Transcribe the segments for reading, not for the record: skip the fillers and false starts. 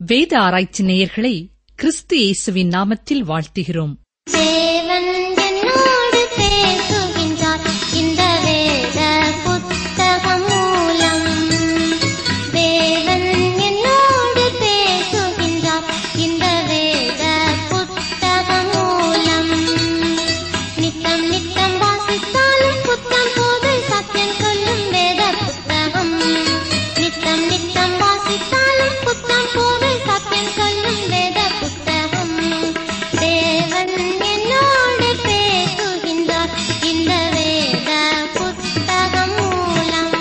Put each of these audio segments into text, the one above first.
வேத ஆராய்ச்சி நேயர்களை கிறிஸ்து இயேசுவின் நாமத்தில் வாழ்த்துகிறோம். தேவன் என்னோடு பேசுகின்றார் இந்த வேத புத்தகம் மூலம். தேவன் என்னோடு பேசுகின்றார் இந்த வேத புத்தகம் மூலம். நித்தம் நித்தம் வாசித்தாலும் புத்தம் போது சத்தியம் சொல்லும் வேத புத்தகம். நித்தம் நித்தம் வாசித்தாலும் புத்தம் போது சத்தியம் சொல்லும் வேத புத்தகம். தேவன் என்னோடு பேசுகின்றார் இந்த வேத புத்தகம் மூலம்.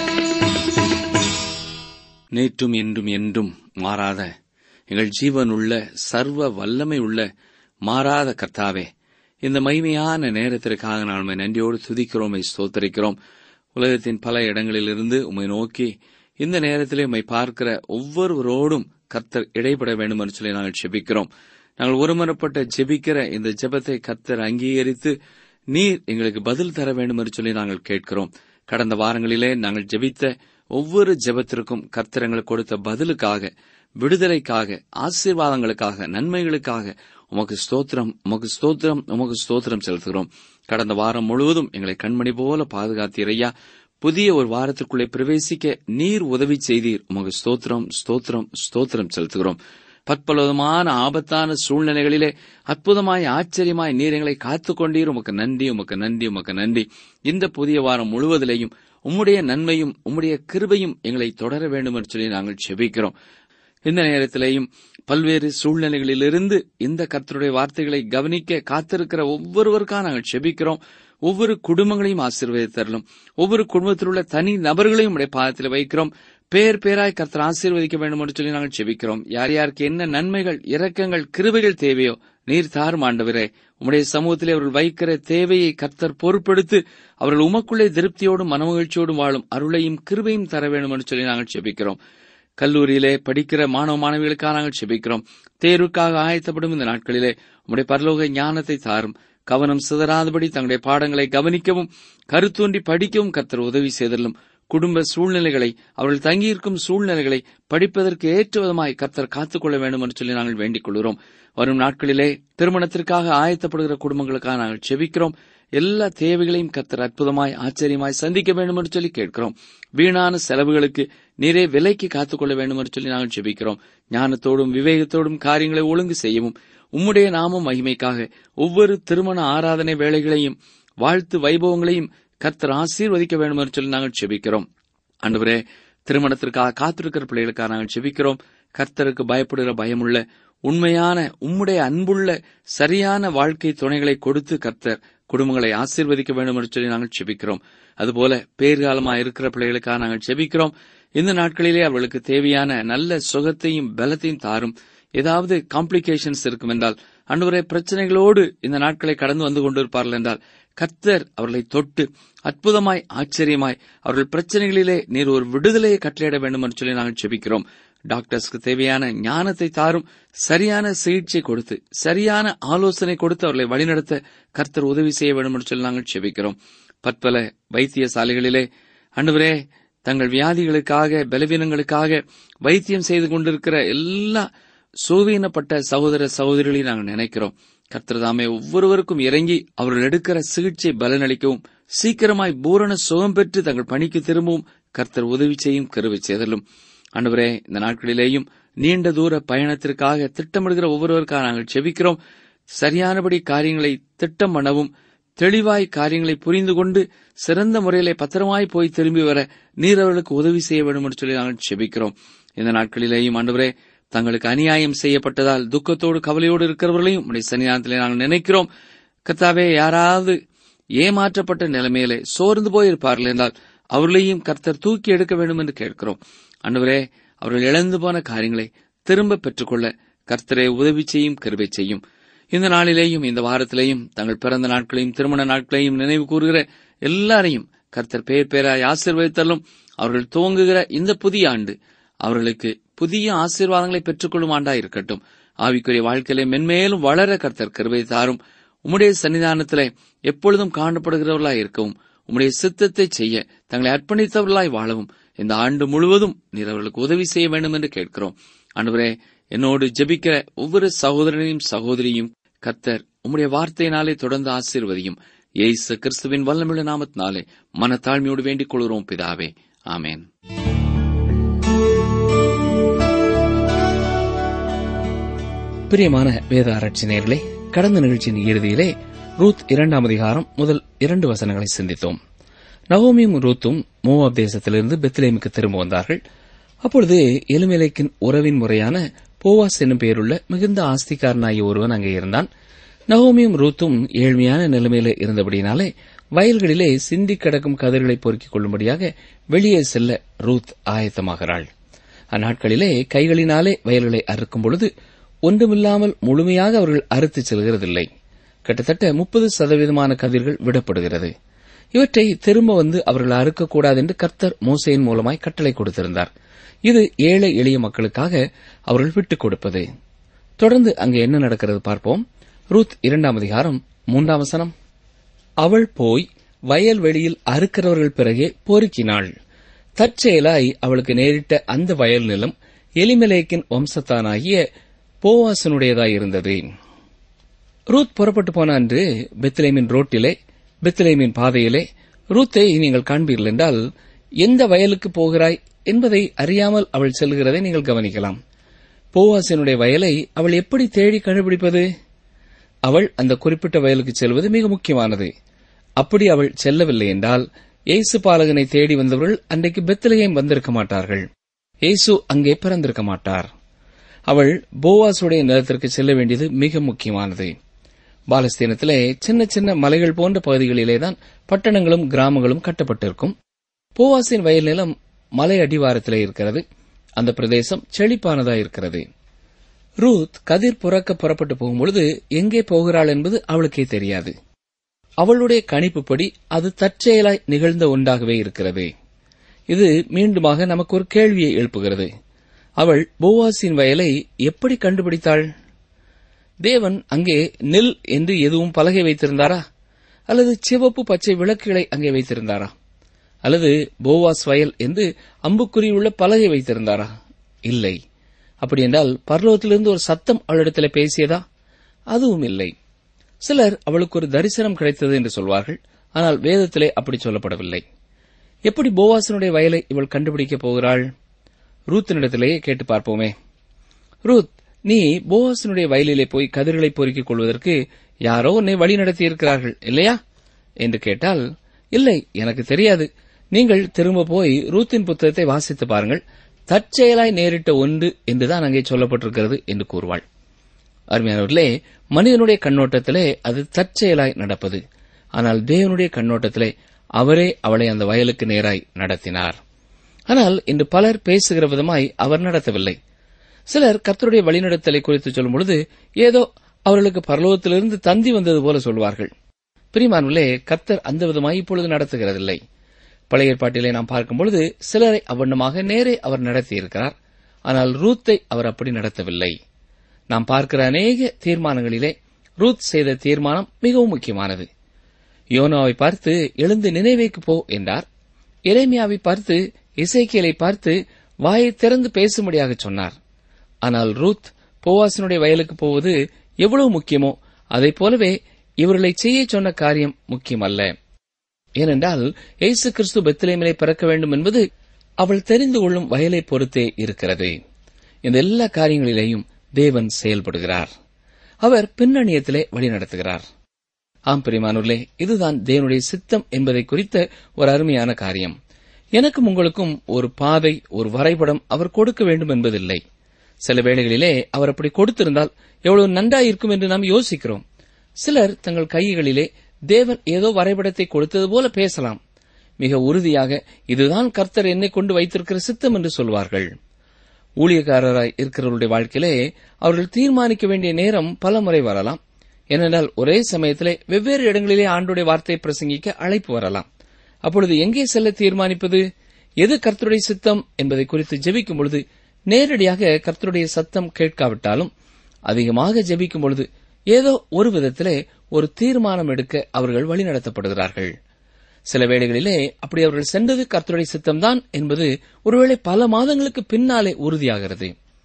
நேற்றும் இன்றும் என்றும் மாறாத எங்கள் ஜீவனுள்ள சர்வ வல்லமை உள்ள மாறாத கர்த்தாவே, இந்த மகிமையான நேரத்திற்காக நான் உம்மை நன்றியோடு துதிக்கிறோம், ஸ்தோத்திரிக்கிறோம். உலகத்தின் பல இடங்களிலிருந்து உம்மை நோக்கி இந்த நேரத்திலே உம்மை பார்க்கிற ஒவ்வொருவரோடும் கர்த்தர் இடைப்பட வேண்டும் என்று சொல்லி நாங்கள் ஜெபிக்கிறோம். நாங்கள் ஒருமனப்பட்ட ஜெபிக்கிற இந்த ஜெபத்தை கர்த்தர் அங்கீகரித்து நீர் எங்களுக்கு பதில் தர வேண்டும் என்று சொல்லி நாங்கள் கேட்கிறோம். கடந்த வாரங்களிலே நாங்கள் ஜெபித்த ஒவ்வொரு ஜெபத்திற்கும் கர்த்தர் எங்களுக்கு கொடுத்த பதிலுக்காக, விடுதலைக்காக, ஆசீர்வாதங்களுக்காக, நன்மைகளுக்காக உமக்கு ஸ்தோத்திரம், உமக்கு ஸ்தோத்திரம், உமக்கு ஸ்தோத்திரம் செலுத்துகிறோம். கடந்த வாரம் முழுவதும் எங்களை கண்மணி போல பாதுகாத்தீரையா. புதிய ஒரு வாரத்திற்குள்ளே பிரவேசிக்க நீர் உதவி செய்தீர். உமக்கு ஸ்தோத்திரம், ஸ்தோத்திரம், ஸ்தோத்திரம் செலுத்துகிறோம். பற்பலவிதமான ஆபத்தான சூழ்நிலைகளிலே அற்புதமாய் ஆச்சரியமாய் நீர் எங்களை காத்துக்கொண்டீர். உமக்கு நன்றி, உமக்கு நன்றி, உமக்கு நன்றி. இந்த புதிய வாரம் முழுவதிலேயும் உம்முடைய நன்மையும் உம்முடைய கிருபையும் எங்களை தொடர வேண்டும் என்று சொல்லி நாங்கள் ஜெபிக்கிறோம். இந்த நேரத்திலேயும் பல்வேறு சூழ்நிலைகளிலிருந்து இந்த கர்த்தருடைய வார்த்தைகளை கவனிக்க காத்திருக்கிற ஒவ்வொருவருக்காக நாங்கள் ஜெபிக்கிறோம். ஒவ்வொரு குடும்பங்களையும் ஆசீர்வதித்தரலும். ஒவ்வொரு குடும்பத்தில் உள்ள தனி நபர்களையும் உடைய பாதத்தில் வைக்கிறோம். பேர் பேராய் கர்த்தர் ஆசீர்வதிக்க வேண்டும் என்று சொல்லி நாங்கள் ஜெபிக்கிறோம். யார் யாருக்கு என்ன நன்மைகள், இரக்கங்கள், கிருபைகள் தேவையோ நீர் தாரும் ஆண்டவரே. உம்முடைய சமூகத்திலே அவர்கள் வைக்கிற தேவையை கர்த்தர் பொறுப்பெடுத்து அவர்கள் உமக்குள்ளே திருப்தியோடும் மனமகிழ்ச்சியோடும் வாழும் அருளையும் கிருபையும் தர வேண்டும் என்று சொல்லி நாங்கள் ஜெபிக்கிறோம். கல்லூரியிலே படிக்கிற மாணவ மாணவிகளுக்காக நாங்கள் ஜெபிக்கிறோம். தேர்வுக்காக ஆயத்தப்படும் இந்த நாட்களிலே உம்முடைய பரலோக ஞானத்தை தாரும். கவனம் சிதறாதபடி தங்களுடைய பாடங்களை கவனிக்கவும் கருத்தூன்றி படிக்கவும் கர்த்தர் உதவி செய்தலும். குடும்ப சூழ்நிலைகளை, அவர்கள் தங்கியிருக்கும் சூழ்நிலைகளை படிப்பதற்கு ஏற்ற விதமாய் கர்த்தர் காத்துக்கொள்ள வேண்டும் என்று சொல்லி நாங்கள் வேண்டிக் கொள்கிறோம். வரும் நாட்களிலே திருமணத்திற்காக ஆயத்தப்படுகிற குடும்பங்களுக்காக நாங்கள் ஜெபிக்கிறோம். எல்லா தேவைகளையும் கர்த்தர் அற்புதமாய் ஆச்சரியமாய் சந்திக்க வேண்டும் என்று சொல்லி கேட்கிறோம். வீணான செலவுகளுக்கு நீரே விலைக்கு காத்துக்கொள்ள வேண்டும் என்று சொல்லி நாங்கள் ஜெபிக்கிறோம். ஞானத்தோடும் விவேகத்தோடும் காரியங்களை ஒழுங்கு செய்யவும் உம்முடைய நாமம் மகிமைக்காக ஒவ்வொரு திருமண ஆராதனை வேளைகளையும் வாழ்த்து வைபவங்களையும் கர்த்தர் ஆசீர்வதிக்க வேண்டும் என்று சொல்லி நாங்கள் ஜெபிக்கிறோம். ஆண்டவரே, திருமணத்திற்காக காத்திருக்கிற பிள்ளைகளுக்காக நாங்கள் ஜெபிக்கிறோம். கர்த்தருக்கு பயப்படுகிற பயமுள்ள உண்மையான உம்முடைய அன்புள்ள சரியான வாழ்க்கை துணைகளை கொடுத்து கர்த்தர் குடும்பங்களை ஆசீர்வதிக்க வேண்டும் என்று சொல்லி நாங்கள் ஜெபிக்கிறோம். அதுபோல பேர்காலமாக இருக்கிற பிள்ளைகளுக்காக நாங்கள் ஜெபிக்கிறோம். இந்த நாட்களிலே அவர்களுக்கு தேவையான நல்ல சுகத்தையும் பலத்தையும் தாரும். ஏதாவது காம்ப்ளிகேஷன்ஸ் இருக்கும் என்றால், ஆண்டவரே, பிரச்சனைகளோடு இந்த நாட்களை கடந்து வந்து கொண்டிருப்பார்கள் என்றால் கர்த்தர் அவர்களை தொட்டு அற்புதமாய் ஆச்சரியமாய் அவர்கள் பிரச்சனைகளிலே நீர் ஒரு விடுதலையை கட்டளையிட வேண்டும் என்று சொல்லி நாங்கள் ஜெபிக்கிறோம். டாக்டர்ஸ்க்கு தேவையான ஞானத்தை தாரும். சரியான சிகிச்சை கொடுத்து சரியான ஆலோசனை கொடுத்து அவர்களை வழிநடத்த கர்த்தர் உதவி செய்ய வேண்டும் என்று சொல்லி நாங்கள் ஜெபிக்கிறோம். பற்பல வைத்தியசாலைகளிலே ஆண்டவரே, தங்கள் வியாதிகளுக்காக, பலவீனங்களுக்காக வைத்தியம் செய்து கொண்டிருக்கிற எல்லா சுவீனப்பட்ட சகோதர சகோதரிகளையும் நாங்கள் நினைக்கிறோம். கர்த்தர் தாமே ஒவ்வொருவருக்கும் இறங்கி அவர்கள் எடுக்கிற சிகிச்சை பலனளிக்கவும் சீக்கிரமாய் பூரண சுகம் பெற்று தங்கள் பணிக்கு திரும்பவும் கர்த்தர் உதவி செய்யும் கிருபை செய்தலும். ஆண்டவரே, இந்த நாட்களிலேயும் நீண்ட தூர பயணத்திற்காக திட்டமிடுகிற ஒவ்வொருவருக்காக நாங்கள் ஜெபிக்கிறோம். சரியானபடி காரியங்களை திட்டம் பண்ணவும், தெளிவாய் காரியங்களை புரிந்து கொண்டு சிறந்த முறையிலே பத்திரமாய் போய் திரும்பி வர நீர் அவர்களுக்கு உதவி செய்ய வேண்டும் என்று சொல்லி நாங்கள் ஜெபிக்கிறோம். இந்த நாட்களிலேயும் ஆண்டவரே, தங்களுக்கு அநியாயம் செய்யப்பட்டதால் துக்கத்தோடு கவலையோடு இருக்கிறவர்களையும் உடைய சன்னிதானத்திலே நாங்கள் நினைக்கிறோம். கர்த்தாவே, யாராவது ஏமாற்றப்பட்ட நிலைமையிலே சோர்ந்து போயிருப்பார்கள் என்றால் அவர்களையும் கர்த்தர் தூக்கி எடுக்க வேண்டும் என்று கேட்கிறோம். ஆண்டவரே, அவர்கள் இழந்து போன காரியங்களை திரும்ப பெற்றுக்கொள்ள கர்த்தரே உதவி செய்யும், கிருபை செய்யும். இந்த நாளிலேயும் இந்த வாரத்திலேயும் தங்கள் பிறந்த நாட்களையும் திருமண நாட்களையும் நினைவு கூறுகிற எல்லாரையும் கர்த்தர் பேர் பேராய் ஆசீர்வதித்தலும். அவர்கள் துவங்குகிற இந்த புதிய ஆண்டு அவர்களுக்கு புதிய ஆசீர்வாதங்களை பெற்றுக்கொள்ளும் ஆண்டா இருக்கட்டும். ஆவிக்குரிய வாழ்க்கையிலே மென்மேலும் வளர கர்த்தர் கிருபை தாரும். உம்முடைய சன்னிதானத்திலே எப்பொழுதும் காணப்படுகிறவர்களாய் இருக்கவும், உம்முடைய சித்தத்தை செய்ய தங்களை அர்ப்பணித்தவர்களாய் வாழவும் இந்த ஆண்டு முழுவதும் நீர் அவர்களுக்கு உதவி செய்ய வேண்டும் என்று கேட்கிறோம். ஆண்டவரே, என்னோடு ஜெபிக்கிற ஒவ்வொரு சகோதரனையும் சகோதரியும் கர்த்தர் உம்முடைய வார்த்தையினாலே தொடர்ந்து ஆசீர்வதியும். இயேசு கிறிஸ்துவின் வல்லமையுள்ள நாமத்தினாலே மனத்தாழ்மையோடு வேண்டிக் கொள்கிறோம் பிதாவே, ஆமென். பிரியமான வேத ஆராய்ச்சி நேயர்களே, கடந்த நிகழ்ச்சியின் இறுதியிலே ரூத் 2ஆம் அதிகாரம் முதல் 2 வசனங்களை சிந்தித்தோம். நகோமியும் ரூத்தும் மோவாப் தேசத்திலிருந்து பெத்லேமுக்கு திரும்ப வந்தார்கள். அப்பொழுது எலிமெலேக்கின் உறவின் முறையான போவாஸ் என்னும் பெயருள்ள மிகுந்த ஆஸ்திகாரனாகிய ஒருவன் அங்கே இருந்தான். நகோமியும் ரூத்தும் ஏழ்மையான நிலைமையில இருந்தபடினாலே வயல்களிலே சிந்தி கிடக்கும் கதிர்களை பொறுக்கிக் கொள்ளும்படியாக வெளியே செல்ல ரூத் ஆயத்தமாகிறாள். அந்நாட்களிலே கைகளினாலே வயல்களை அறுக்கும் பொழுது ஒன்றுமில்லாமல் முழுமையாக அவர்கள் அறுத்துச் செல்கிறதில்லை. கிட்டத்தட்ட 30% கதிர்கள் விடப்படுகிறது. இவற்றை திரும்ப வந்து அவர்கள் அறுக்கக்கூடாது என்று கர்த்தர் மோசேயின் மூலமாய் கட்டளை கொடுத்திருந்தார். இது ஏழை எளிய மக்களுக்காக அவர்கள் விட்டுக் கொடுப்பது. தொடர்ந்து அங்கே என்ன நடக்கிறது பார்ப்போம். ரூத் 2ஆம் அதிகாரம் 3ஆம் வசனம். அவள் போய் வயல்வெளியில் அறுக்கிறவர்கள் பிறகே பொறுக்கினாள். தற்செயலாய் அவளுக்கு நேரிட்ட அந்த வயல் நிலம் எலிமெலேக்கின் வம்சத்தானாகிய போவாசனுடையதாயிருந்தது. ரூத் புறப்பட்டு போன அன்று பெத்லேமின் ரோட்டிலே, பெத்லேமின் பாதையிலே ரூத்தை நீங்கள் காண்பீர்கள் என்றால் எந்த வயலுக்கு போகிறாய் என்பதை அறியாமல் அவள் செல்கிறதை நீங்கள் கவனிக்கலாம். போவாசனுடைய வயலை அவள் எப்படி தேடி கண்டுபிடிப்பது? அவள் அந்த குறிப்பிட்ட வயலுக்கு செல்வது மிக முக்கியமானது. அப்படி அவள் செல்லவில்லை என்றால் இயேசு பாலகனை தேடி வந்தவர்கள் அன்றைக்கு பெத்லகேம் வந்திருக்க மாட்டார்கள். இயேசு அங்கே பிறந்திருக்க மாட்டார். அவள் போவாசுடைய நிலத்திற்கு செல்ல வேண்டியது மிக முக்கியமானது. பாலஸ்தீனத்திலே சின்ன சின்ன மலைகள் போன்ற பகுதிகளிலேதான் பட்டணங்களும் கிராமங்களும் கட்டப்பட்டிருக்கும். போவாசின் வயல் நிலம் மலை அடிவாரத்திலே இருக்கிறது. அந்த பிரதேசம் செழிப்பானதாயிருக்கிறது. ரூத் கதிர் புறக்க புறப்பட்டு போகும்பொழுது எங்கே போகிறாள் என்பது அவளுக்கே தெரியாது. அவளுடைய கணிப்புப்படி அது தற்செயலாய் நிகழ்ந்த ஒன்றாகவே இருக்கிறது. இது மீண்டுமாக நமக்கு ஒரு கேள்வியை எழுப்புகிறது. அவள் போவாசின் வயலை எப்படி கண்டுபிடித்தாள்? தேவன் அங்கே நெல் என்று எதுவும் பலகை வைத்திருந்தாரா? அல்லது சிவப்பு பச்சை விளக்குகளை அங்கே வைத்திருந்தாரா? அல்லது போவாஸ் வயல் என்று அம்புக்குறியுள்ள பலகை வைத்திருந்தாரா? இல்லை. அப்படி என்றால் பரலோகத்திலிருந்து ஒரு சத்தம் அவளிடத்தில் பேசியதா? அதுவும் இல்லை. சிலர் அவளுக்கு ஒரு தரிசனம் கிடைத்தது என்று சொல்வார்கள். ஆனால் வேதத்திலே அப்படி சொல்லப்படவில்லை. எப்படி போவாசனுடைய வயலை இவள் கண்டுபிடிக்கப் போகிறாள்? ரூத்தினிடத்திலேயே கேட்டு பார்ப்போமே. ரூத், நீ போவாசனுடைய வயலிலே போய் கதிர்களை பொறுக்கிக் கொள்வதற்கு யாரோ உன்னை வழி நடத்தியிருக்கிறார்கள் இல்லையா என்று கேட்டால், இல்லை, எனக்கு தெரியாது. நீங்கள் திரும்ப போய் ரூத்தின் புத்தகத்தை வாசித்து பாருங்கள். தற்செயலாய் நேரிட்ட ஒன்று என்றுதான் அங்கே சொல்லப்பட்டிருக்கிறது என்று கூறுவாள். அருமையானவர்களே, மனிதனுடைய கண்ணோட்டத்திலே அது தற்செயலாய் நடப்பது. ஆனால் தேவனுடைய கண்ணோட்டத்திலே அவரே அவளை அந்த வயலுக்கு நேராய் நடத்தினார். ஆனால் இன்று பலர் பேசுகிற விதமாய் அவர் நடத்தவில்லை. சிலர் கர்த்தருடைய வழிநடத்தலை குறித்து சொல்லும் பொழுது ஏதோ அவர்களுக்கு பரலோகத்திலிருந்து தந்தி வந்தது போல சொல்வார்கள். பிரியமானவர்களே, கர்த்தர் அந்த விதமாய் இப்பொழுது நடத்துகிறதில்லை. பழைய ஏற்பாட்டிலே நாம் பார்க்கும்பொழுது சிலரை அவ்வண்ணமாக நேரே அவர் நடத்தியிருக்கிறார். ஆனால் ரூத்தை அவர் அப்படி நடத்தவில்லை. நாம் பார்க்கிற அநேக தீர்மானங்களிலே ரூத் செய்த தீர்மானம் மிகவும் முக்கியமானது. யோனாவை பார்த்து எழுந்து நினைவேக்கு போ என்றார். எரேமியாவை பார்த்து, எசேக்கியேலை பார்த்து வாயை திறந்து பேசும்படியாக சொன்னார். ஆனால் ரூத் போவாசினுடைய வயலுக்கு போவது எவ்வளவு முக்கியமோ அதைப் போலவே இவர்களை செய்ய சொன்ன காரியம் முக்கியமல்ல. ஏனென்றால் இயேசு கிறிஸ்து பெத்லேமிலே பிறக்க வேண்டும் என்பது அவள் தெரிந்து கொள்ளும் வயலை பொறுத்தே இருக்கிறது. இந்த எல்லா காரியங்களிலேயும் தேவன் செயல்படுகிறார். அவர் பின்னணியத்திலே வழிநடத்துகிறார். ஆம் பிரியமானவர்களே, இதுதான் தேவனுடைய சித்தம் என்பதை குறித்த ஒரு அருமையான காரியம். எனக்கும் உங்களுக்கும் ஒரு பாதை, ஒரு வரைபடம் அவர் கொடுக்க வேண்டும் என்பதில்லை. சில வேளைகளிலே அவர் அப்படி கொடுத்திருந்தால் எவ்வளவு நன்றாயிருக்கும் என்று நாம் யோசிக்கிறோம். சிலர் தங்கள் கைகளிலே தேவன் ஏதோ வரைபடத்தை கொடுத்தது போல பேசலாம். மிக உறுதியாக இதுதான் கர்த்தர் என்னை கொண்டு வைத்திருக்கிற சித்தம் என்று சொல்வார்கள். ஊழியக்காரராய் இருக்கிறவருடைய வாழ்க்கையிலே அவர்கள் தீர்மானிக்க வேண்டிய நேரம் பல முறை வரலாம். ஏனென்றால் ஒரே சமயத்திலே வெவ்வேறு இடங்களிலே ஆண்டோடைய வார்த்தையை பிரசங்கிக்க அழைப்பு வரலாம். அப்பொழுது எங்கே செல்ல தீர்மானிப்பது? எது கர்த்தருடைய சித்தம் என்பதை குறித்து ஜெபிக்கும் பொழுது நேரடியாக கர்த்தருடைய சத்தம் கேட்காவிட்டாலும் அதிகமாக ஜெபிக்கும் பொழுது ஏதோ ஒரு விதத்திலே ஒரு தீர்மானம் எடுக்க அவர்கள் வழிநடத்தப்படுகிறார்கள். சில வேளைகளிலே அப்படி அவர்கள் சென்றது கர்த்தருடைய சித்தம்தான் என்பது ஒருவேளை பல மாதங்களுக்கு பின்னாலே உறுதியாகிறது.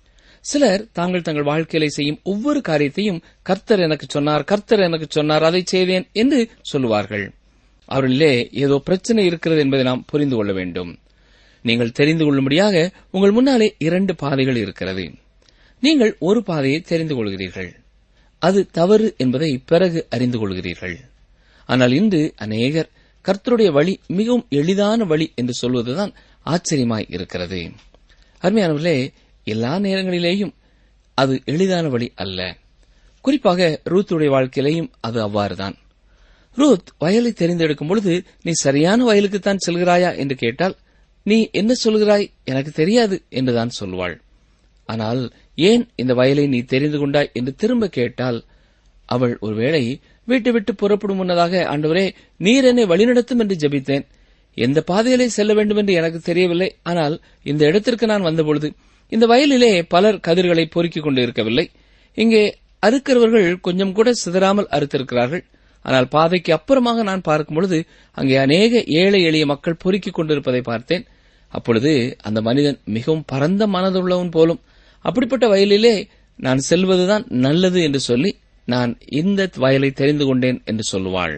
சிலர் தாங்கள் தங்கள் வாழ்க்கையிலே செய்யும் ஒவ்வொரு காரியத்தையும் கர்த்தர் எனக்கு சொன்னார், கர்த்தர் எனக்கு சொன்னார், அதை செய்தேன் என்று சொல்லுவார்கள். அவர்களிலே ஏதோ பிரச்சனை இருக்கிறது என்பதை நாம் புரிந்து கொள்ள வேண்டும். நீங்கள் தெரிந்து கொள்ளும்படியாக உங்கள் முன்னாலே 2 பாதைகள் இருக்கிறது. நீங்கள் ஒரு பாதையை தெரிந்து கொள்கிறீர்கள். அது தவறு என்பதை பிறகு அறிந்து கொள்கிறீர்கள். ஆனால் இன்று அநேகர் கர்த்தருடைய வழி மிகவும் எளிதான வழி என்று சொல்வதுதான் ஆச்சரியமாய் இருக்கிறது. அருமையானவர்களே, எல்லா நேரங்களிலேயும் அது எளிதான வழி அல்ல. குறிப்பாக ரூத்துடைய வாழ்க்கையிலேயும் அது அவ்வாறுதான். ரூத் வயலை தெரிந்தெடுக்கும் பொழுது, நீ சரியான வயலுக்குத்தான் செல்கிறாயா என்று கேட்டால், நீ என்ன சொல்கிறாய், எனக்கு தெரியாது என்றுதான் சொல்வாள். ஆனால் ஏன் இந்த வயலை நீ தெரிந்து கொண்டாய் என்று திரும்ப கேட்டால், அவள் ஒருவேளை வீட்டை விட்டு புறப்படும் முன்னதாக, ஆண்டவரே நீர் என்னை வழிநடத்தும் என்று ஜெபித்தேன், எந்த பாதையிலே செல்ல வேண்டும் என்று எனக்கு தெரியவில்லை, ஆனால் இந்த இடத்திற்கு நான் வந்தபொழுது இந்த வயலிலே பலர் கதிர்களை பொறுக்கிக் கொண்டு இருக்கவில்லை, இங்கே அறுக்கிறவர்கள் கொஞ்சம் கூட சிதறாமல் அறுத்திருக்கிறார்கள், ஆனால் பாதைக்கு அப்புறமாக நான் பார்க்கும் பொழுது அங்கே அநேக ஏழை எளிய மக்கள் பொறுக்கிக் கொண்டிருப்பதை பார்த்தேன். அப்பொழுது அந்த மனிதன் மிகவும் பரந்த மனதுள்ளவன் போலும், அப்படிப்பட்ட வயலிலே நான் செல்வதுதான் நல்லது என்று சொல்லி நான் இந்த வயலை தெரிந்து கொண்டேன் என்று சொல்லுவாள்.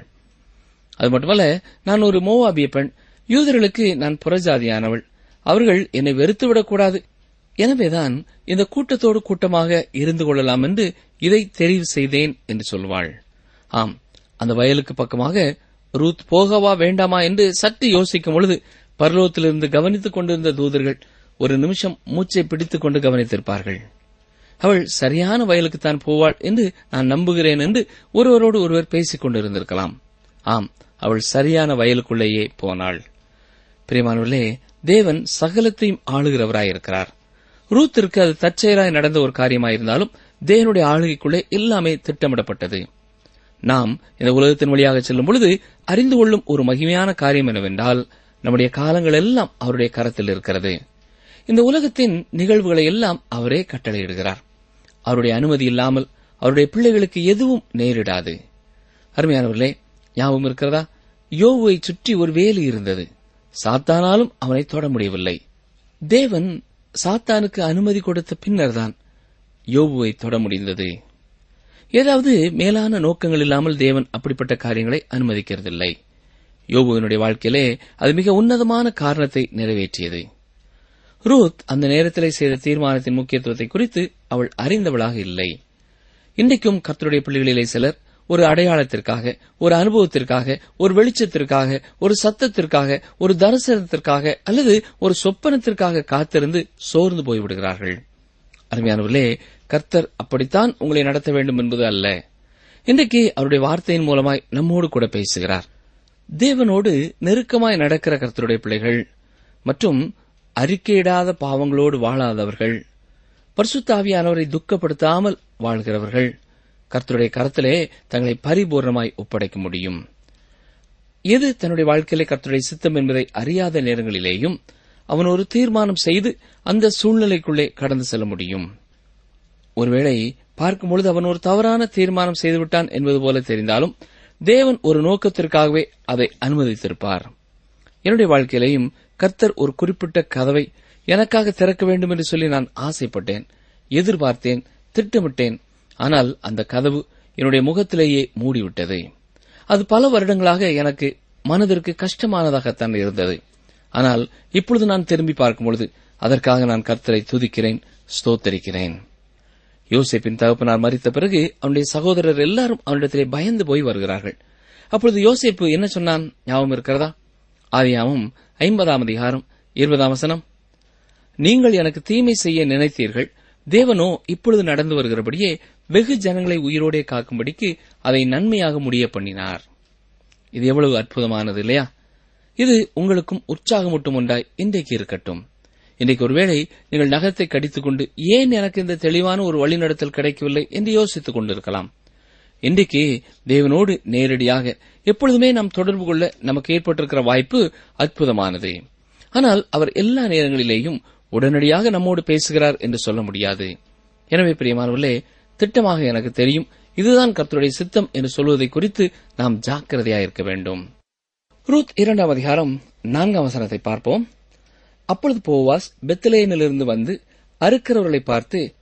அது மட்டுமல்ல, நான் ஒரு மோவாபிய பெண், யூதர்களுக்கு நான் புறஜாதியானவள், அவர்கள் என்னை வெறுத்துவிடக்கூடாது, எனவேதான் இந்த கூட்டத்தோடு கூட்டமாக இருந்து கொள்ளலாம் என்று இதை தெரிவு செய்தேன் என்று சொல்வாள். ஆம், அந்த வயலுக்கு பக்கமாக ரூத் போகவா வேண்டாமா என்று சற்று யோசிக்கும் பொழுது பரலோகத்திலிருந்து கவனித்துக் கொண்டிருந்த தூதர்கள் ஒரு நிமிஷம் மூச்சை பிடித்துக் கொண்டு கவனித்திருப்பார்கள். அவள் சரியான வயலுக்குத்தான் போவாள் என்று நான் நம்புகிறேன் என்று ஒருவரோடு ஒருவர் பேசிக் கொண்டிருந்திருக்கலாம். ஆம், அவள் சரியான வயலுக்குள்ளேயே போனாள். பிரியமானவர்களே, தேவன் சகலத்தையும் ஆளுகிறவராயிருக்கிறார். ரூத்திற்கு அது தற்செயலாய் நடந்த ஒரு காரியமாயிருந்தாலும் தேவனுடைய ஆளுகைக்குள்ளே எல்லாமே திட்டமிடப்பட்டது. நாம் இந்த உலகத்தின் வழியாக செல்லும் பொழுது அறிந்து கொள்ளும் ஒரு மகிமையான காரியம் என்னவென்றால், நம்முடைய காலங்கள் எல்லாம் அவருடைய கரத்தில் இருக்கிறது. இந்த உலகத்தின் நிகழ்வுகளை எல்லாம் அவரே கட்டளையிடுகிறார். அவருடைய அனுமதி இல்லாமல் அவருடைய பிள்ளைகளுக்கு எதுவும் நேரிடாது. அருமையானவர்களே, ஞாபகம் இருக்கிறதா? யோபுவை சுற்றி ஒரு வேலி இருந்தது. சாத்தானாலும் அவனை தொட முடியவில்லை. தேவன் சாத்தானுக்கு அனுமதி கொடுத்த பின்னர்தான் யோபுவை தொட முடிந்தது. ஏதாவது மேலான நோக்கங்கள் இல்லாமல் தேவன் அப்படிப்பட்ட காரியங்களை அனுமதிக்கிறதில்லை. யோபுவினுடைய வாழ்க்கையிலே அது மிக உன்னதமான காரணத்தை நிறைவேற்றியது. ரூத் அந்த நேரத்திலே செய்த தீர்மானத்தின் முக்கியத்துவத்தை குறித்து அவள் அறிந்தவளாக இல்லை. இன்றைக்கும் கர்த்தருடைய பிள்ளைகளிலே சிலர் ஒரு அடையாளத்திற்காக, ஒரு அனுபவத்திற்காக, ஒரு வெளிச்சத்திற்காக, ஒரு சத்தத்திற்காக, ஒரு தரிசனத்திற்காக அல்லது ஒரு சொப்பனத்திற்காக காத்திருந்து சோர்ந்து போய்விடுகிறார்கள். அருமையானவர்களே, கர்த்தர் அப்படித்தான் உங்களை நடத்த வேண்டும் என்பது அல்ல. இன்றைக்கு அவருடைய வார்த்தையின் மூலமாய் நம்மோடு கூட பேசுகிறார். தேவனோடு நெருக்கமாய் நடக்கிற கர்த்தருடைய பிள்ளைகள் மற்றும் அறிக்கையிடாத பாவங்களோடு வாழாதவர்கள், பரிசுத்த ஆவியானவரை துக்கப்படுத்தாமல் வாழ்கிறவர்கள் கர்த்தருடைய கரத்திலே தங்களை பரிபூர்ணமாய் ஒப்படைக்க முடியும். எது தன்னுடைய வாழ்க்கையிலே கர்த்தருடைய சித்தம் என்பதை அறியாத நேரங்களிலேயும் அவன் ஒரு தீர்மானம் செய்து அந்த சூழ்நிலைக்குள்ளே கடந்து செல்ல முடியும். ஒருவேளை பார்க்கும்பொழுது அவன் ஒரு தவறான தீர்மானம் செய்துவிட்டான் என்பது போல தெரிந்தாலும் தேவன் ஒரு நோக்கத்திற்காகவே அதை அனுமதித்திருப்பார். என்னுடைய வாழ்க்கையிலேயும் கர்த்தர் ஒரு குறிப்பிட்ட கதவை எனக்காக திறக்க வேண்டும் என்று சொல்லி நான் ஆசைப்பட்டேன், எதிர்பார்த்தேன், திட்டமிட்டேன். ஆனால் அந்த கதவு என்னுடைய முகத்திலேயே மூடிவிட்டது. அது பல வருடங்களாக எனக்கு மனதிற்கு கஷ்டமானதாகத்தான் இருந்தது. ஆனால் இப்பொழுது நான் திரும்பி பார்க்கும்பொழுது அதற்காக நான் கர்த்தரை துதிக்கிறேன், ஸ்தோத்தரிக்கிறேன். யோசேப்பின் தகப்பனார் மரித்த பிறகு அவனுடைய சகோதரர் எல்லாரும் அவனிடத்திலே பயந்து போய் வருகிறார்கள். அப்பொழுது யோசேப்பு என்ன சொன்னான் ஞாபகம் இருக்கிறதா? ஆதியாகமம் 50:20 நீங்கள் எனக்கு தீமை செய்ய நினைத்தீர்கள், தேவனோ இப்பொழுது நடந்து வருகிறபடியே வெகு ஜனங்களை உயிரோடே காக்கும்படிக்கு அதை நன்மையாக முடிய பண்ணினார். இது எவ்வளவு அற்புதமானது இல்லையா? இது உங்களுக்கும் உற்சாகமூட்டும் ஒன்றாய் இன்றைக்கு இருக்கட்டும். இன்றைக்கு ஒருவேளை நீங்கள் நகத்தை கடித்துக் கொண்டு ஏன் எனக்கு இந்த தெளிவான ஒரு வழிநடத்தல் கிடைக்கவில்லை என்று யோசித்துக் கொண்டிருக்கலாம். இன்றைக்கு தேவனோடு நேரடியாக எப்பொழுதுமே நாம் தொடர்பு கொள்ள நமக்கு ஏற்பட்டிருக்கிற வாய்ப்பு அற்புதமானது. ஆனால் அவர் எல்லா நேரங்களிலேயும் உடனடியாக நம்மோடு பேசுகிறார் என்று சொல்ல முடியாது. எனவே பிரியமானவர்களே, திட்டமாக எனக்கு தெரியும், இதுதான் கர்த்தருடைய சித்தம் என்று சொல்வதை குறித்து நாம் ஜாக்கிரதையாயிருக்க வேண்டும். ரூத் 2:4 பார்ப்போம். அப்பொழுது போவாஸ் பெத்லெஹேமிலிருந்து வந்து அறுக்கிறவர்களை பார்த்து,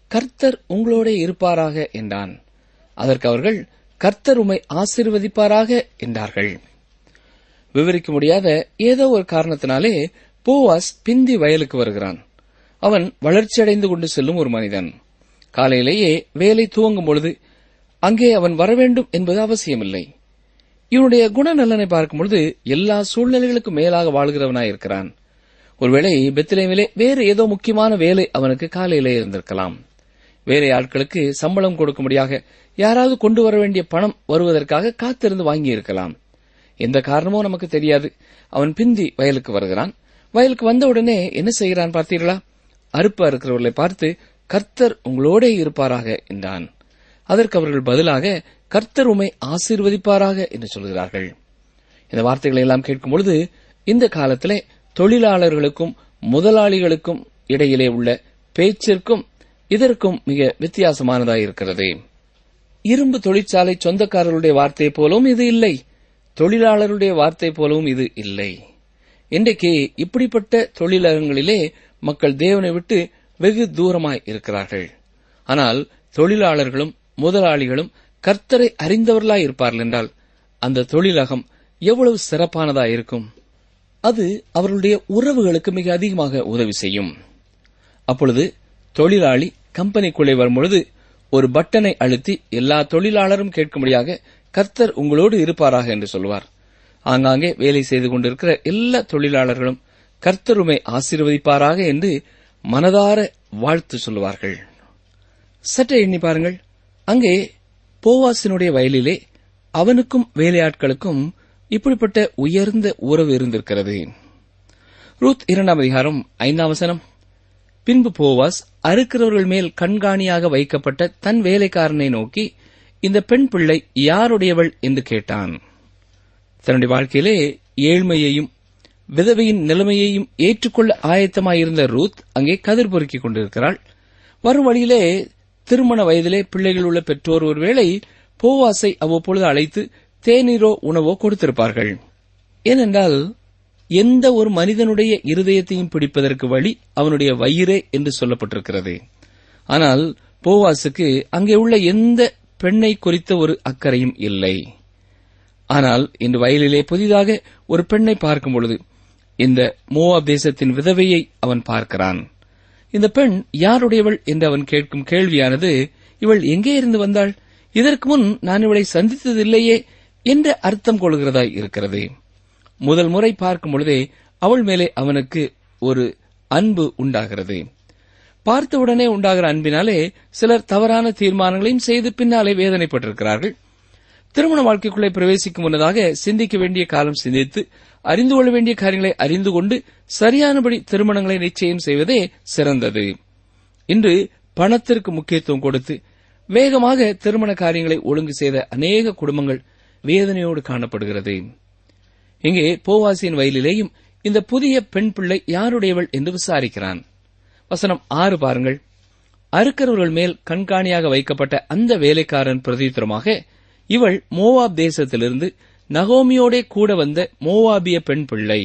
கர்த்தர் உங்களோட இருப்பாராக என்றான். அதற்கு அவர்கள், கர்த்தர் உம்மை ஆசீர்வதிப்பாராக என்றார்கள். விவரிக்க முடியாத ஏதோ ஒரு காரணத்தினாலே போவாஸ் பிந்தி வயலுக்கு வருகிறான். அவன் வளர்ச்சியடைந்து கொண்டு செல்லும் ஒரு மனிதன். காலையிலேயே வேலை துவங்கும் பொழுது அங்கே அவன் வரவேண்டும் என்பது அவசியமில்லை. இவனுடைய குணநலனை பார்க்கும் பொழுது எல்லா சூழ்நிலைகளுக்கும் மேலாக வாழ்கிறவனாயிருக்கிறான். ஒருவேளை பெத்லெஹேமிலே வேறு ஏதோ முக்கியமான வேலை அவனுக்கு காலையிலே இருந்திருக்கலாம். வேலை ஆட்களுக்கு சம்பளம் கொடுக்கும்படியாக யாராவது கொண்டு வர வேண்டிய பணம் வருவதற்காக காத்திருந்து வாங்கியிருக்கலாம். எந்த காரணமோ நமக்கு தெரியாது. அவன் பிந்தி வயலுக்கு வருகிறான். வயலுக்கு வந்தவுடனே என்ன செய்கிறான் பார்த்தீர்களா? அறுப்பு அறுக்கிறவர்களை பார்த்து, கர்த்தர் உங்களோட இருப்பாராக என்றான். அதற்கு அவர்கள் பதிலாக, கர்த்தர் உம்மை ஆசீர்வதிப்பாராக என்று சொல்கிறார்கள். இந்த வார்த்தைகளை எல்லாம் கேட்கும் பொழுது இந்த காலத்திலே தொழிலாளர்களுக்கும் முதலாளிகளுக்கும் இடையிலே உள்ள பேச்சிற்கும் இதற்கும் மிக வித்தியாசமானதாயிருக்கிறது. இரும்பு தொழிற்சாலை சொந்தக்காரர்களுடைய வார்த்தை போலவும் இது இல்லை, தொழிலாளருடைய வார்த்தை போலவும் இது இல்லை. இன்றைக்கு இப்படிப்பட்ட தொழிலகங்களிலே மக்கள் தேவனை விட்டு வெகு தூரமாய் இருக்கிறார்கள். ஆனால் தொழிலாளர்களும் முதலாளிகளும் கர்த்தரை அறிந்தவர்களாய் இருப்பார்கள் என்றால் அந்த தொழிலகம் எவ்வளவு சிறப்பானதாய் இருக்கும். அது அவர்களுடைய உறவுகளுக்கு மிக அதிகமாக உதவி செய்யும். அப்பொழுது தொழிலாளி கம்பெனிக்குள்ளே வரும்பொழுது ஒரு பட்டனை அழுத்தி எல்லா தொழிலாளரும் கேட்கும்படியாக கர்த்தர் உங்களோடு இருப்பாராக என்று சொல்வார். ஆங்காங்கே வேலை செய்து கொண்டிருக்கிற எல்லா தொழிலாளர்களும் கர்த்தருமை ஆசீர்வதிப்பாராக என்று மனதார வாழ்த்து சொல்லுவார்கள். சற்றே எண்ணி பாருங்கள். அங்கே போவாசினுடைய வயலிலே அவனுக்கும் வேலையாட்களுக்கும் இப்படிப்பட்ட உயர்ந்த உறவு இருந்திருக்கிறது. ரூத் 2ஆம் அதிகாரம் 5ஆம் வசனம். பின்பு போவாஸ் அறுக்கிறவர்கள் மேல் கண்காணியாக வைக்கப்பட்ட தன் வேலைக்காரனை நோக்கி, இந்த பெண் பிள்ளை யாருடையவள் என்று கேட்டான். தன்னுடைய வாழ்க்கையிலே ஏழ்மையையும் விதவையின் நிலைமையையும் ஏற்றுக்கொள்ள ஆயத்தமாயிருந்த ரூத் அங்கே கதிர் பொறுக்கிக் கொண்டிருக்கிறாள். வரும் வழியிலே திருமண வயதிலே பிள்ளைகள் உள்ள பெற்றோர் ஒருவேளை போவாசை அவ்வப்பொழுது அழைத்து தேநீரோ உணவோ கொடுத்திருப்பார்கள். ஏனென்றால் எந்த ஒரு மனிதனுடைய இருதயத்தையும் பிடிப்பதற்கு வழி அவனுடைய வயிறே என்று சொல்லப்பட்டிருக்கிறது. ஆனால் போவாசுக்கு அங்கே உள்ள எந்த பெண்ணை குறித்த ஒரு அக்கறையும் இல்லை. ஆனால் இன்று வயலிலே புதிதாக ஒரு பெண்ணை பார்க்கும் பொழுது இந்த மோவாப் தேசத்தின் விதவையை அவன் பார்க்கிறான். இந்த பெண் யாருடையவள் என்று அவன் கேட்கும் கேள்வியானது, இவள் எங்கே இருந்து வந்தாள், இதற்கு முன் நான் இவளை சந்தித்ததில்லையே என்ற அர்த்தம் கொள்கிறதாய் இருக்கிறது. முதல் முறை பார்க்கும் பொழுதே அவள் மேலே அவனுக்கு ஒரு அன்பு உண்டாகிறது. பார்த்தவுடனே உண்டாகிற அன்பினாலே சிலர் தவறான தீர்மானங்களையும் செய்து பின்னாலே வேதனைப்பட்டிருக்கிறார்கள். திருமண வாழ்க்கைக்குள்ளே பிரவேசிக்கும் முன்னதாக சிந்திக்க வேண்டிய காலம் சிந்தித்து அறிந்து கொள்ள வேண்டிய காரியங்களை அறிந்து கொண்டு சரியானபடி திருமணங்களை நிச்சயம் செய்வதே சிறந்தது. இன்று பணத்திற்கு முக்கியத்துவம் கொடுத்து வேகமாக திருமண காரியங்களை ஒழுங்கு செய்த அநேக குடும்பங்கள் வேதனையோடு காணப்படுகிறது. இங்கே போவாசியின் வயலிலேயும் இந்த புதிய பெண் பிள்ளை யாருடையவள் என்று விசாரிக்கிறான். வசனம் 6 பாருங்கள். அறுக்கிறவர்கள் மேல் கண்காணியாக வைக்கப்பட்ட அந்த வேலைக்காரன் பிரதியுத்தரமாக, இவள் மோவாப் தேசத்திலிருந்து நகோமியோடே கூட வந்த மோவாபிய பெண் பிள்ளை.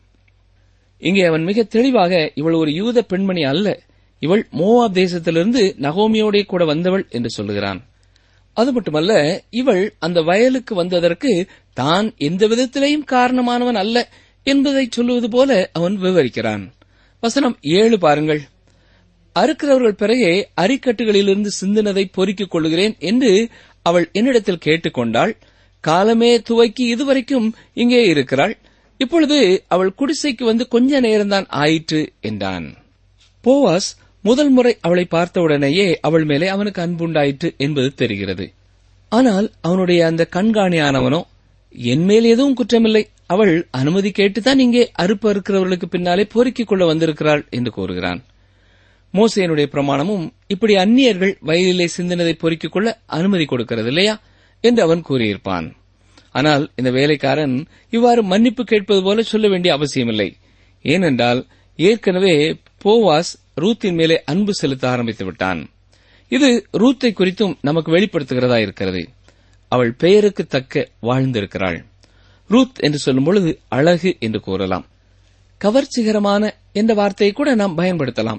இங்கே அவன் மிக தெளிவாக இவள் ஒரு யூத பெண்மணி அல்ல, இவள் மோவாப் தேசத்திலிருந்து நகோமியோடே கூட வந்தவள் என்று சொல்லுகிறான். அது மட்டுமல்ல, இவள் அந்த வயலுக்கு வந்ததற்கு தான் எந்த விதத்திலேயும் காரணமானவன் அல்ல என்பதை சொல்லுவது போல அவன் விவரிக்கிறான். வசனம் 7 பாருங்கள். அறுக்கிறவர்கள் பிறகே அரிக்கட்டுகளிலிருந்து சிந்தினதை பொறுக்கிக் கொள்கிறேன் என்று அவள் என்னிடத்தில் கேட்டுக்கொண்டாள். காலமே துவக்கி இதுவரைக்கும் இங்கே இருக்கிறாள். இப்பொழுது அவள் குடிசைக்கு வந்து கொஞ்ச நேரம்தான் ஆயிற்று என்றான். போவாஸ் முதல் முறை அவளை பார்த்தவுடனேயே அவள் மேலே அவனுக்கு அன்புண்டாயிற்று என்பது தெரிகிறது. ஆனால் அவனுடைய அந்த கண்காணியானவனோ, என் மேல் எதுவும் குற்றமில்லை, அவள் அனுமதி கேட்டுத்தான் இங்கே அறுப்பு அறுக்கிறவர்களுக்கு பின்னாலே பொறுக்கிக் கொள்ள வந்திருக்கிறாள் என்று கூறுகிறான். மோசேயினுடைய பிரமாணமும் இப்படி அந்நியர்கள் வயலிலே சிந்தினதை பொறுக்கிக் கொள்ள அனுமதி கொடுக்கிறது இல்லையா என்று அவன் கூறியிருப்பான். ஆனால் இந்த வேலைக்காரன் இவ்வாறு மன்னிப்பு கேட்பது போல சொல்ல வேண்டிய அவசியமில்லை. ஏனென்றால் ஏற்கனவே போவாஸ் ரூத்தின் மேலே அன்பு செலுத்த ஆரம்பித்து விட்டான். இது ரூத்தை குறித்தும் நமக்கு வெளிப்படுத்துகிறதா இருக்கிறது. அவள் பெயருக்கு தக்க வாழ்ந்திருக்கிறாள். ரூத் என்று சொல்லும் பொழுது அழகு என்று கூறலாம். கவர்ச்சிகரமான என்ற வார்த்தையை கூட நாம் பயன்படுத்தலாம்.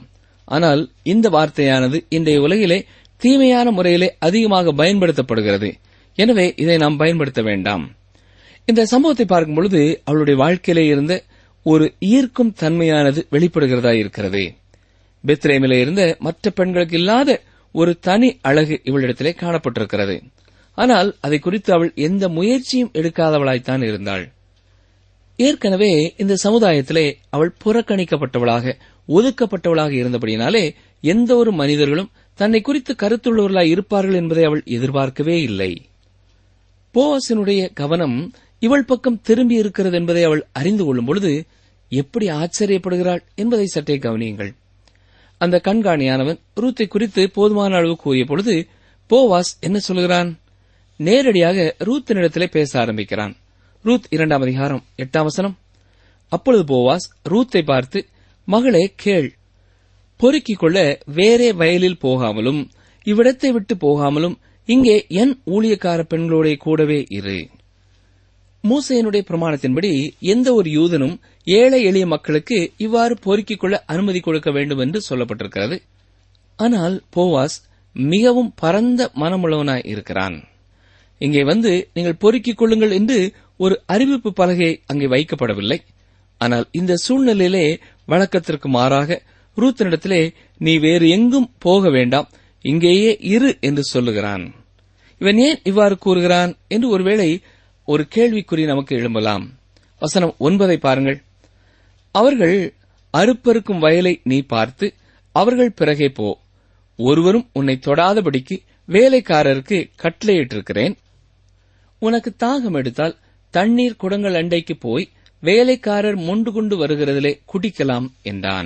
ஆனால் இந்த வார்த்தையானது இன்றைய உலகிலே தீமையான முறையிலே அதிகமாக பயன்படுத்தப்படுகிறது. எனவே இதை நாம் பயன்படுத்த வேண்டாம். இந்த சம்பவத்தை பார்க்கும் பொழுது அவளுடைய வாழ்க்கையிலே இருந்த ஒரு ஈர்க்கும் தன்மையானது வெளிப்படுகிறதா இருக்கிறது. பெத்லேமிலே இருந்த மற்ற பெண்களுக்கு இல்லாத ஒரு தனி அழகு இவளிடத்திலே காணப்பட்டிருக்கிறது. ஆனால் அதை குறித்து அவள் எந்த முயற்சியும் எடுக்காதவளாய்த்தான் இருந்தாள். ஏற்கனவே இந்த சமுதாயத்திலே அவள் புறக்கணிக்கப்பட்டவளாக, ஒதுக்கப்பட்டவளாக இருந்தபடியினாலே எந்த ஒரு மனிதர்களும் தன்னை குறித்து கருத்துள்ளவர்களாய் இருப்பார்கள் என்பதை அவள் எதிர்பார்க்கவே இல்லை. போவாசினுடைய கவனம் இவள் பக்கம் திரும்பி இருக்கிறது என்பதை அவள் அறிந்து கொள்ளும் பொழுது எப்படி ஆச்சரியப்படுகிறாள் என்பதை சற்றே கவனியுங்கள். அந்த கண்காணியானவன் ரூத்தை குறித்து போதுமான அளவு கூறிய பொழுது போவாஸ் என்ன சொல்கிறான்? நேரடியாக ரூத்தினிடத்திலே பேச ஆரம்பிக்கிறான். ரூத் 2ஆம் அதிகாரம் 8ஆம் வசனம். அப்பொழுது போவாஸ் ரூத்தை பார்த்து, மகளே கேள், பொறுக்கிக் கொள்ள வேறே வயலில் போகாமலும் இவ்விடத்தை விட்டு போகாமலும் இங்கே என் ஊழியக்கார பெண்களோட கூடவே இரு. மூசையினுடைய பிரமாணத்தின்படி எந்த ஒரு யூதனும் ஏழை எளிய மக்களுக்கு இவ்வாறு பொறுக்கிக் கொள்ள அனுமதி கொடுக்க வேண்டும் என்று சொல்லப்பட்டிருக்கிறது. ஆனால் போவாஸ் மிகவும் பரந்த மனமுள்ளவனாய் இருக்கிறான். இங்கே வந்து நீங்கள் பொறுக்கிக் கொள்ளுங்கள் என்று ஒரு அறிவிப்பு பலகை அங்கே வைக்கப்படவில்லை. ஆனால் இந்த சூழ்நிலையிலே வழக்கத்திற்கு மாறாக ரூத்தினிடத்திலே நீ வேறு எங்கும் போக வேண்டாம், இங்கேயே இரு என்று சொல்லுகிறான். இவன் ஏன் இவ்வாறு கூறுகிறான் என்று ஒருவேளை ஒரு கேள்விக்குறி நமக்கு எழும்பலாம். வசனம் 9 பாருங்கள். அவர்கள் அறுப்பறுக்கும் வயலை நீ பார்த்து அவர்கள் பிறகே போ, ஒருவரும் உன்னை தொடாதபடிக்கு வேலைக்காரருக்கு கட்டளையிட்டிருக்கிறேன். உனக்கு தாகம் எடுத்தால் தண்ணீர் குடங்கள் அண்டைக்கு போய் வேலைக்காரர் மொண்டு கொண்டு வருகிறதிலே குடிக்கலாம் என்றான்.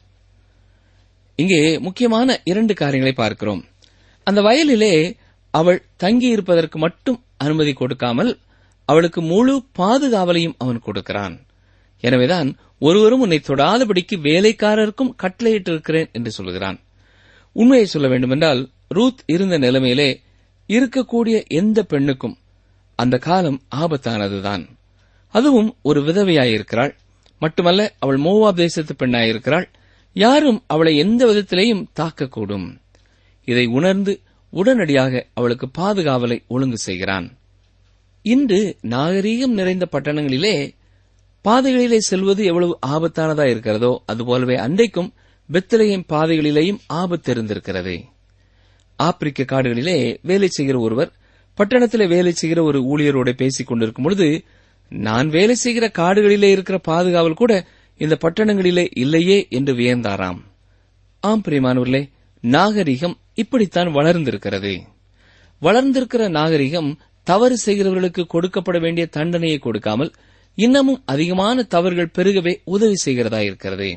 இங்கே முக்கியமான 2 காரியங்களை பார்க்கிறோம். அந்த வயலிலே அவள் தங்கியிருப்பதற்கு மட்டும் அனுமதி கொடுக்காமல் அவளுக்கு முழு பாதுகாவலையும் அவன் கொடுக்கிறான். எனவேதான் ஒருவரும் உன்னை தொடாதபடிக்கு வேலைக்காரருக்கும் கட்டளையிட்டிருக்கிறேன் என்று சொல்கிறான். உண்மையை சொல்ல வேண்டுமென்றால் ரூத் இருந்த நிலைமையிலே இருக்கக்கூடிய எந்த பெண்ணுக்கும் அந்த காலம் ஆபத்தானதுதான். அதுவும் ஒரு விதவையாயிருக்கிறாள். மட்டுமல்ல, அவள் மோவாப் தேசத்து பெண்ணாயிருக்கிறாள். யாரும் அவளை எந்த விதத்திலேயும் தாக்கக்கூடும். இதை உணர்ந்து உடனடியாக அவளுக்கு பாதுகாவலை ஒழுங்கு செய்கிறான். இன்று நாகரீகம் நிறைந்த பட்டணங்களிலே பாதைகளிலே செல்வது எவ்வளவு ஆபத்தானதா இருக்கிறதோ அதுபோலவே அன்றைக்கும் பெத்லகேம் பாதைகளிலேயும் ஆபத்து இருந்திருக்கிறது. ஆப்பிரிக்க காடுகளிலே வேலை செய்கிற ஒருவர் பட்டணத்திலே வேலை செய்கிற ஒரு ஊழியரோட பேசிக் கொண்டிருக்கும் பொழுது, நான் வேலை செய்கிற காடுகளிலே இருக்கிற பாதுகாவல் கூட இந்த பட்டணங்களிலே இல்லையே என்று வியந்தாராம். ஆம் பிரியமானவர்களே, நாகரிகம் இப்படித்தான் வளர்ந்திருக்கிறது. வளர்ந்திருக்கிற நாகரிகம் தவறு செய்கிறவர்களுக்கு கொடுக்கப்பட வேண்டிய தண்டனையை கொடுக்காமல் இன்னமும் அதிகமான தவறுகள் பெருகவே உதவி செய்கிறதா இருக்கிறது.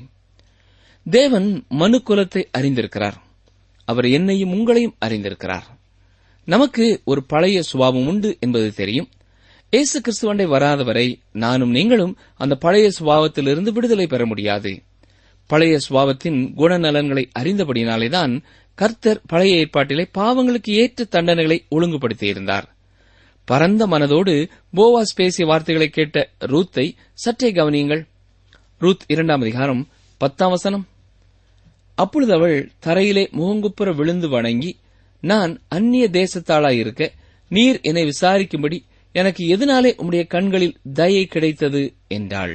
தேவன் மனு குலத்தை அறிந்திருக்கிறார். அவர் என்னையும் உங்களையும் அறிந்திருக்கிறார். நமக்கு ஒரு பழைய சுபாவம் உண்டு என்பது தெரியும். இயேசு கிறிஸ்துவண்டை வராதவரை நானும் நீங்களும் அந்த பழைய சுபாவத்திலிருந்து விடுதலை பெற முடியாது. பழைய சுபாவத்தின் குணநலன்களை அறிந்தபடினாலேதான் கர்த்தர் பழைய ஏற்பாட்டிலே பாவங்களுக்கு ஏற்ற தண்டனைகளை ஒழுங்குபடுத்தியிருந்தார். பரந்த மனதோடு போவாஸ் பேசிய வார்த்தைகளை கேட்ட ரூத்தை சற்றே கவனியுங்கள். ரூத் 2ஆம் அதிகாரம் 10ஆம் வசனம். அப்பொழுது அவள் தரையிலே முகங்குப்புற விழுந்து வணங்கி, நான் அந்நிய தேசத்தாளாயிருக்க நீர் என்னை விசாரிக்கும்படி எனக்கு எதனாலே உம்முடைய கண்களில் தயை கிடைத்தது என்றாள்.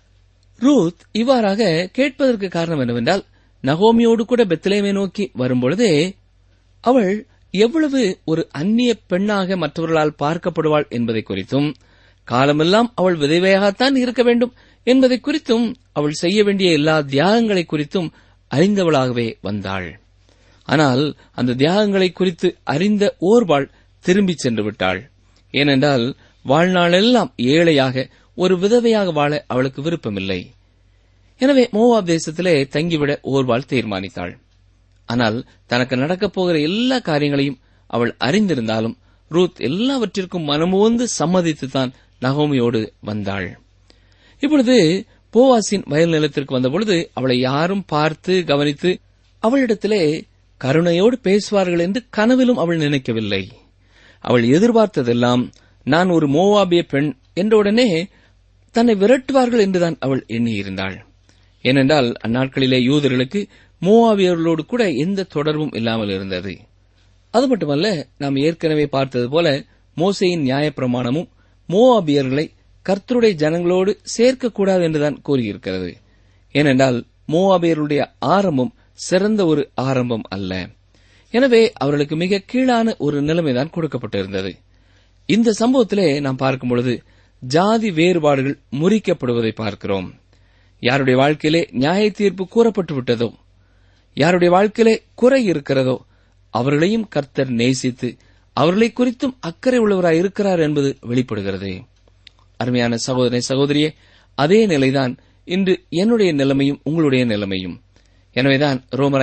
ரூத் இவ்வாறாக கேட்பதற்கு காரணம் என்னவென்றால், நகோமியோடு கூட பெத்லேமை நோக்கி வரும்பொழுதே அவள் எவ்வளவு ஒரு அந்நிய பெண்ணாக மற்றவர்களால் பார்க்கப்படுவாள் என்பதை குறித்தும், காலமெல்லாம் அவள் விதவையாகத்தான் இருக்க வேண்டும் என்பதை குறித்தும், அவள் செய்ய வேண்டிய எல்லா தியாகங்களை குறித்தும் அறிந்தவளாகவே வந்தாள். ஆனால் அந்த தியாகங்களை குறித்து அறிந்த ஓர்வாள் திரும்பிச் சென்று விட்டாள். ஏனென்றால் வாழ்நாளெல்லாம் ஏழையாக ஒரு விதவையாக வாழ அவளுக்கு விருப்பமில்லை. எனவே மோவாப் தேசத்திலே தங்கிவிட ஓர்வாள் தீர்மானித்தாள். ஆனால் தனக்கு நடக்கப் போகிற எல்லா காரியங்களையும் அவள் அறிந்திருந்தாலும் ரூத் எல்லாவற்றிற்கும் மனமோந்து சம்மதித்துத்தான் நகோமியோடு வந்தாள். இப்பொழுது போவாசின் வயல் நிலத்திற்கு வந்தபொழுது அவளை யாரும் பார்த்து கவனித்து அவளிடத்திலே கருணையோடு பேசுவார்கள் என்று கனவிலும் அவள் நினைக்கவில்லை. அவள் எதிர்பார்த்ததெல்லாம், நான் ஒரு மோவாபிய பெண் என்றவுடனே தன்னை விரட்டுவார்கள் என்றுதான் அவள் எண்ணியிருந்தாள். ஏனென்றால் அந்நாட்களிலே யூதர்களுக்கு மோவாபியர்களோடு கூட எந்த தொடர்பும் இல்லாமல் இருந்தது. அது மட்டுமல்ல, நாம் ஏற்கனவே பார்த்தது போல மோசேயின் நியாயப்பிரமாணமும் மோவாபியர்களை கர்த்தருடைய ஜனங்களோடு சேர்க்கக்கூடாது என்றுதான் கூறியிருக்கிறது. ஏனென்றால் மோவாபியருடைய ஆரம்பம் சிறந்த ஒரு ஆரம்பம் அல்ல. எனவே அவர்களுக்கு மிக கீழான ஒரு நிலைமைதான் கொடுக்கப்பட்டிருந்தது. இந்த சம்பவத்திலே நாம் பார்க்கும் பொழுது ஜாதி வேறுபாடுகள் முறிக்கப்படுவதை பார்க்கிறோம். யாருடைய வாழ்க்கையிலே நியாய தீர்ப்பு கூறப்பட்டு விட்டதோ, யாருடைய வாழ்க்கையிலே குறை இருக்கிறதோ, அவர்களையும் கர்த்தர் நேசித்து அவர்களை குறித்தும் அக்கறை உள்ளவராய் இருக்கிறார் என்பது வெளிப்படுகிறது. அருமையான சகோதரனே, சகோதரியே, அதே நிலைதான் இன்று என்னுடைய நிலைமையும் உங்களுடைய நிலைமையும். எனவேதான் ரோமர்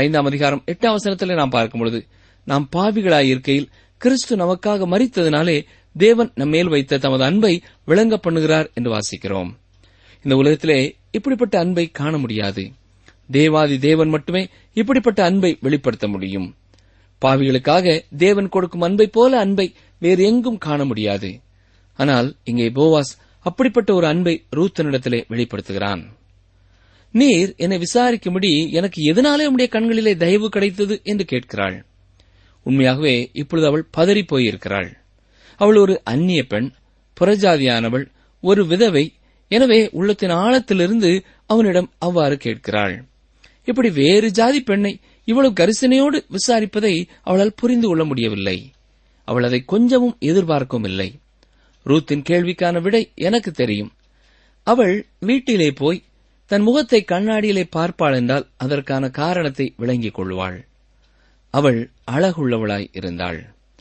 5:8 நாம் பார்க்கும்பொழுது, நாம் பாவிகளாயிருக்கையில் கிறிஸ்து நமக்காக மரித்ததினாலே தேவன் நம்மேல் வைத்த தமது அன்பை விளங்க பண்ணுகிறார் என்று வாசிக்கிறோம். இந்த உலகத்திலே இப்படிப்பட்ட அன்பை காண முடியாது. தேவாதி தேவன் மட்டுமே இப்படிப்பட்ட அன்பை வெளிப்படுத்த முடியும். பாவிகளுக்காக தேவன் கொடுக்கும் அன்பை போல அன்பை வேறு எங்கும் காண முடியாது. ஆனால் இங்கே போவாஸ் அப்படிப்பட்ட ஒரு அன்பை ரூத்தனிடத்திலே வெளிப்படுத்துகிறான். நீர் என்னை விசாரிக்கும்படி எனக்கு எதனாலே உம்முடைய கண்களிலே தயவு கிடைத்தது என்று கேட்கிறாள். உண்மையாகவே இப்பொழுது அவள் பதறிப் போயிருக்கிறாள். அவள் ஒரு அந்நிய பெண், புறஜாதியானவள், ஒரு விதவை. எனவே உள்ளத்தின் ஆழத்திலிருந்து அவனிடம் அவ்வாறு கேட்கிறாள். இப்படி வேறு ஜாதி பெண்ணை இவ்வளவு கரிசனையோடு விசாரிப்பதை அவளால் புரிந்து கொள்ள முடியவில்லை. அவள் அதை கொஞ்சமும் எதிர்பார்க்கவும் இல்லை. ரூத்தின் கேள்விக்கான விடை எனக்கு தெரியும். அவள் வீட்டிலே போய் தன் முகத்தை கண்ணாடியிலே பார்ப்பாள் என்றால் அதற்கான காரணத்தை விளங்கிக் கொள்வாள். அவள் அழகுள்ளவளாய் இருந்தாள்,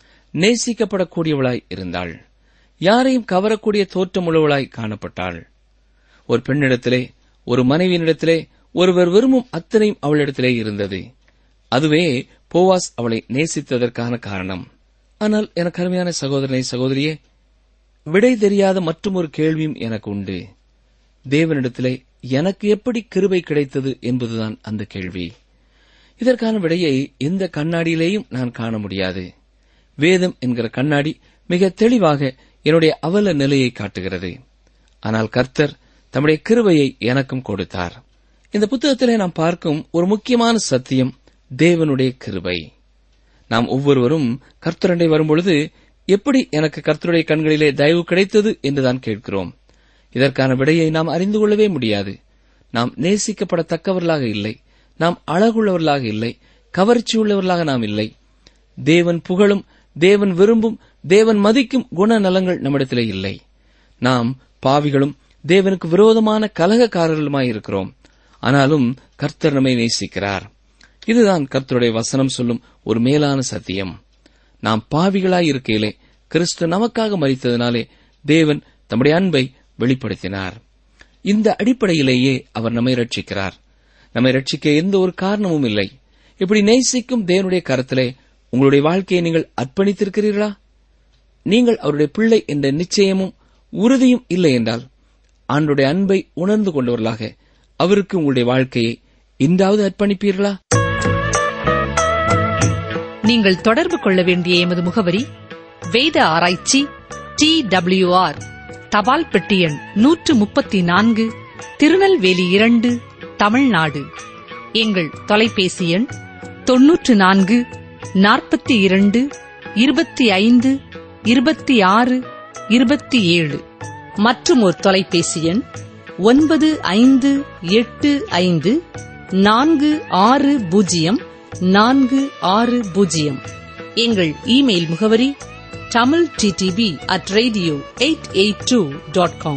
நேசிக்கப்படக்கூடியவளாய் இருந்தாள், யாரையும் கவரக்கூடிய தோற்றமுள்ளவளாய் காணப்பட்டாள். ஒரு பெண்ணிடத்திலே, ஒரு மனைவியினிடத்திலே ஒருவர் விரும்பும் அத்தனையும் அவளிடத்திலே இருந்தது. அதுவே போவாஸ் அவளை நேசித்ததற்கான காரணம். ஆனால் எனக்கு அருமையான சகோதரனை, சகோதரியே, விடை தெரியாத மற்றும் ஒரு கேள்வியும் எனக்கு உண்டு. தேவனிடத்திலே எனக்கு எப்படி கிருபை கிடைத்தது என்பதுதான் அந்த கேள்வி. இதற்கான விடையை எந்த கண்ணாடியிலேயும் நான் காண முடியாது. வேதம் என்கிற கண்ணாடி மிக தெளிவாக என்னுடைய அவல நிலையை காட்டுகிறது. ஆனால் கர்த்தர் தம்முடைய கிருபையை எனக்கும் கொடுத்தார். இந்த புத்தகத்திலே நாம் பார்க்கும் ஒரு முக்கியமான சத்தியம் தேவனுடைய கிருபை. நாம் ஒவ்வொருவரும் கர்த்தரண்டை வரும்பொழுது எப்படி எனக்கு கர்த்தருடைய கண்களிலே தயவு கிடைத்தது என்றுதான் கேட்கிறோம். இதற்கான விடையை நாம் அறிந்து கொள்ளவே முடியாது. நாம் நேசிக்கப்படத்தக்கவர்களாக இல்லை, நாம் அழகுள்ளவர்களாக இல்லை, கவர்ச்சியுள்ளவர்களாக நாம் இல்லை. தேவன் புகழும், தேவன் விரும்பும், தேவன் மதிக்கும் குணநலங்கள் நம்மிடத்திலே இல்லை. நாம் பாவிகளும் தேவனுக்கு விரோதமான கலகக்காரர்களுமாயிருக்கிறோம். ஆனாலும் கர்த்தர் நம்மை நேசிக்கிறார். இதுதான் கர்த்தருடைய வசனம் சொல்லும் ஒரு மேலான சத்தியம். நாம் பாவிகளாயிருக்கையிலே கிறிஸ்து நமக்காக மரித்ததினாலே தேவன் தம்முடைய அன்பை வெளிப்படுத்தினார். இந்த அடிப்படையிலேயே அவர் நம்மை ரட்சிக்கிறார். நம்மை ரட்சிக்க எந்த ஒரு காரணமும் இல்லை. இப்படி நேசிக்கும் தேவனுடைய கரத்திலே உங்களுடைய வாழ்க்கையை நீங்கள் அர்ப்பணித்திருக்கிறீர்களா? நீங்கள் அவருடைய பிள்ளை என்ற நிச்சயமும் உறுதியும் இல்லை என்றால் ஆண்டவருடைய அன்பை உணர்ந்து கொண்டவர்களாக அவருக்கு உங்களுடைய வாழ்க்கையை இன்றாவது அர்ப்பணிப்பீர்களா? நீங்கள் தொடர்பு கொள்ள வேண்டிய எமது முகவரி: வேத ஆராய்ச்சி, TWR, தபால் பெட்டி எண் 134, திருநெல்வேலி 2, தமிழ்நாடு. எங்கள் தொலைபேசி எண் 94 42 25 26 27. மற்றும் ஒரு தொலைபேசி எண் 9585 460 460. எங்கள் இமெயில் முகவரி tamilttb@radio882.com.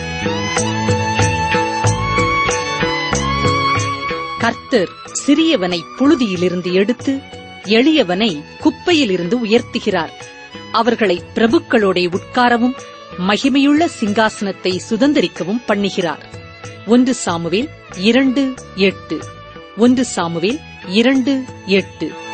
கர்த்தர் சிறியவனை புழுதியிலிருந்து எடுத்து எளியவனை குப்பையிலிருந்து உயர்த்துகிறார். அவர்களை பிரபுக்களோட உட்காரவும் மகிமையுள்ள சிங்காசனத்தை சுதந்தரிக்கவும் பண்ணுகிறார். 1 சாமுவேல் 2:8. 1 சாமுவேல் 2:8.